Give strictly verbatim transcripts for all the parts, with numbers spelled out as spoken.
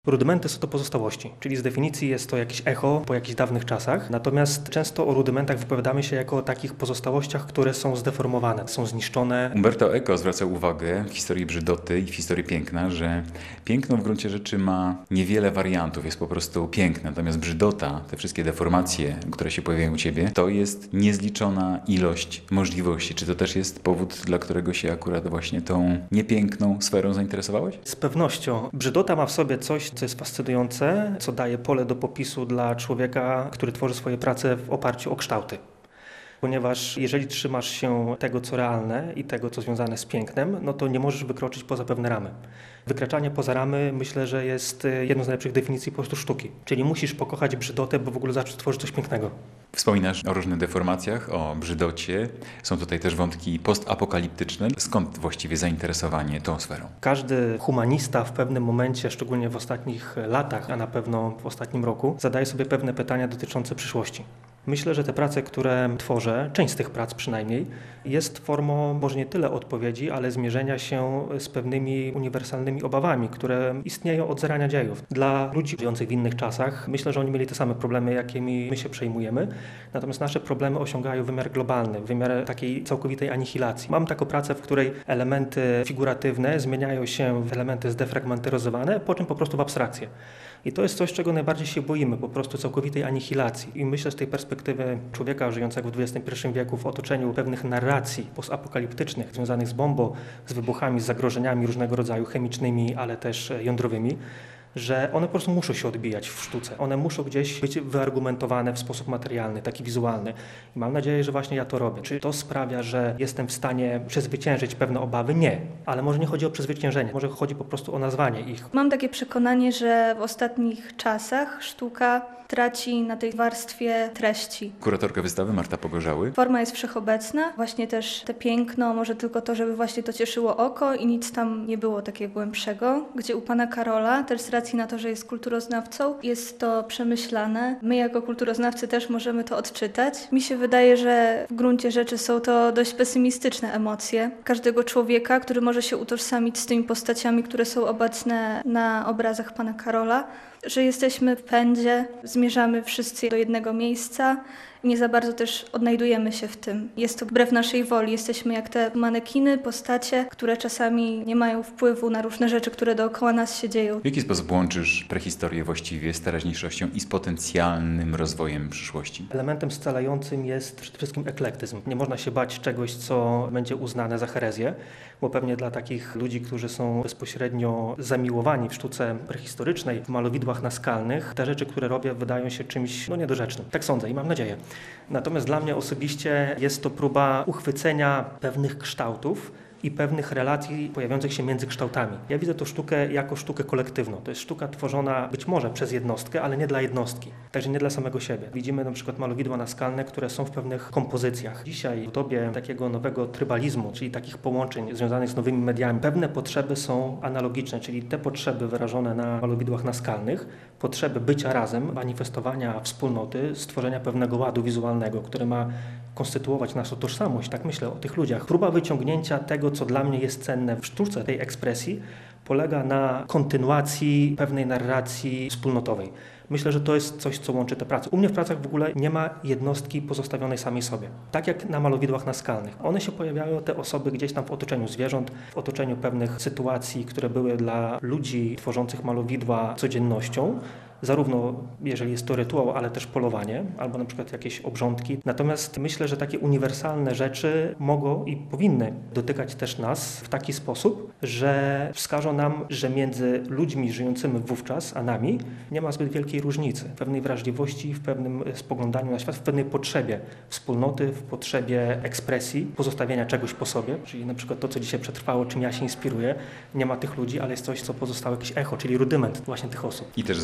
Rudymenty są to pozostałości, czyli z definicji jest to jakieś echo po jakichś dawnych czasach, natomiast często o rudymentach wypowiadamy się jako o takich pozostałościach, które są zdeformowane, są zniszczone. Umberto Eco zwracał uwagę w historii brzydoty i w historii piękna, że piękno w gruncie rzeczy ma niewiele wariantów, jest po prostu piękne, natomiast brzydota, te wszystkie deformacje, które się pojawiają u Ciebie, to jest niezliczona ilość możliwości. Czy to też jest powód, dla którego się akurat właśnie tą niepiękną sferą zainteresowałeś? Z pewnością. Brzydota ma w sobie coś, co jest fascynujące, co daje pole do popisu dla człowieka, który tworzy swoje prace w oparciu o kształty. Ponieważ jeżeli trzymasz się tego, co realne i tego, co związane z pięknem, no to nie możesz wykroczyć poza pewne ramy. Wykraczanie poza ramy myślę, że jest jedną z najlepszych definicji po prostu sztuki. Czyli musisz pokochać brzydotę, bo w ogóle zacząć tworzyć coś pięknego. Wspominasz o różnych deformacjach, o brzydocie. Są tutaj też wątki postapokaliptyczne. Skąd właściwie zainteresowanie tą sferą? Każdy humanista w pewnym momencie, szczególnie w ostatnich latach, a na pewno w ostatnim roku, zadaje sobie pewne pytania dotyczące przyszłości. Myślę, że te prace, które tworzę, część z tych prac przynajmniej, jest formą może nie tyle odpowiedzi, ale zmierzenia się z pewnymi uniwersalnymi obawami, które istnieją od zarania dziejów. Dla ludzi żyjących w innych czasach myślę, że oni mieli te same problemy, jakimi my się przejmujemy, natomiast nasze problemy osiągają wymiar globalny, wymiar takiej całkowitej anihilacji. Mam taką pracę, w której elementy figuratywne zmieniają się w elementy zdefragmentyzowane, po czym po prostu w abstrakcję. I to jest coś, czego najbardziej się boimy, po prostu całkowitej anihilacji. I myślę z tej perspektywy człowieka żyjącego w dwudziestym pierwszym wieku w otoczeniu pewnych narracji postapokaliptycznych związanych z bombą, z wybuchami, z zagrożeniami różnego rodzaju chemicznymi, ale też jądrowymi, że one po prostu muszą się odbijać w sztuce. One muszą gdzieś być wyargumentowane w sposób materialny, taki wizualny. I mam nadzieję, że właśnie ja to robię. Czy to sprawia, że jestem w stanie przezwyciężyć pewne obawy? Nie. Ale może nie chodzi o przezwyciężenie, może chodzi po prostu o nazwanie ich. Mam takie przekonanie, że w ostatnich czasach sztuka traci na tej warstwie treści. Kuratorka wystawy Marta Pogorzały. Forma jest wszechobecna, właśnie też te piękno, może tylko to, żeby właśnie to cieszyło oko i nic tam nie było takiego głębszego, gdzie u pana Karola, też z racji na to, że jest kulturoznawcą, jest to przemyślane. My jako kulturoznawcy też możemy to odczytać. Mi się wydaje, że w gruncie rzeczy są to dość pesymistyczne emocje każdego człowieka, który może się utożsamić z tymi postaciami, które są obecne na obrazach pana Karola, że jesteśmy w pędzie, zmierzamy wszyscy do jednego miejsca i nie za bardzo też odnajdujemy się w tym. Jest to wbrew naszej woli. Jesteśmy jak te manekiny, postacie, które czasami nie mają wpływu na różne rzeczy, które dookoła nas się dzieją. W jaki sposób łączysz prehistorię właściwie z teraźniejszością i z potencjalnym rozwojem przyszłości? Elementem scalającym jest przede wszystkim eklektyzm. Nie można się bać czegoś, co będzie uznane za herezję, bo pewnie dla takich ludzi, którzy są bezpośrednio zamiłowani w sztuce prehistorycznej, w malowidłach naskalnych, te rzeczy, które robię, wydają się czymś no, niedorzecznym. Tak sądzę i mam nadzieję. Natomiast dla mnie osobiście jest to próba uchwycenia pewnych kształtów i pewnych relacji pojawiających się między kształtami. Ja widzę tę sztukę jako sztukę kolektywną. To jest sztuka tworzona być może przez jednostkę, ale nie dla jednostki. Także nie dla samego siebie. Widzimy na przykład malowidła naskalne, które są w pewnych kompozycjach. Dzisiaj w dobie takiego nowego trybalizmu, czyli takich połączeń związanych z nowymi mediami, pewne potrzeby są analogiczne, czyli te potrzeby wyrażone na malowidłach naskalnych, potrzeby bycia razem, manifestowania wspólnoty, stworzenia pewnego ładu wizualnego, który ma konstytuować naszą tożsamość, tak myślę o tych ludziach. Próba wyciągnięcia tego, co dla mnie jest cenne w sztuce tej ekspresji, polega na kontynuacji pewnej narracji wspólnotowej. Myślę, że to jest coś, co łączy te prace. U mnie w pracach w ogóle nie ma jednostki pozostawionej samej sobie. Tak jak na malowidłach naskalnych. One się pojawiają, te osoby gdzieś tam w otoczeniu zwierząt, w otoczeniu pewnych sytuacji, które były dla ludzi tworzących malowidła codziennością. Zarówno jeżeli jest to rytuał, ale też polowanie, albo na przykład jakieś obrządki. Natomiast myślę, że takie uniwersalne rzeczy mogą i powinny dotykać też nas w taki sposób, że wskażą nam, że między ludźmi żyjącymi wówczas, a nami nie ma zbyt wielkiej różnicy. W pewnej wrażliwości, w pewnym spoglądaniu na świat, w pewnej potrzebie wspólnoty, w potrzebie ekspresji, pozostawienia czegoś po sobie. Czyli na przykład to, co dzisiaj przetrwało, czym ja się inspiruję, nie ma tych ludzi, ale jest coś, co pozostało jakieś echo, czyli rudyment właśnie tych osób. I też zostaną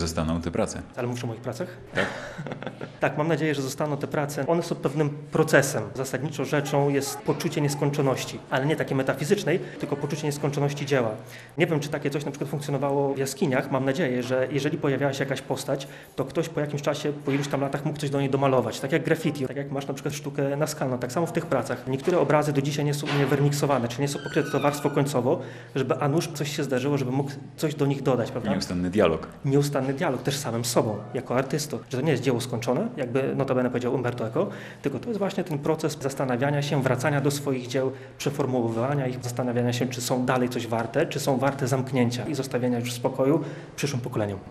te prace. Ale mówisz o moich pracach? Tak? Tak, mam nadzieję, że zostaną te prace. One są pewnym procesem. Zasadniczą rzeczą jest poczucie nieskończoności, ale nie takiej metafizycznej, tylko poczucie nieskończoności dzieła. Nie wiem, czy takie coś na przykład funkcjonowało w jaskiniach. Mam nadzieję, że jeżeli pojawiała się jakaś postać, to ktoś po jakimś czasie, po iluś tam latach mógł coś do niej domalować. Tak jak graffiti, tak jak masz na przykład sztukę naskalną. Tak samo w tych pracach. Niektóre obrazy do dzisiaj nie są u mnie werniksowane, czyli nie są pokryte to warstwą końcowo, żeby a nuż coś się zdarzyło, żeby mógł coś do nich dodać, prawda? Nieustanny dialog. Nieustanny dialog też z samym sobą, jako artystą. Że to nie jest dzieło skończone, jakby notabene powiedział Umberto Eco, tylko to jest właśnie ten proces zastanawiania się, wracania do swoich dzieł, przeformułowywania ich, zastanawiania się, czy są dalej coś warte, czy są warte zamknięcia i zostawienia już w spokoju przyszłym pokoleniom.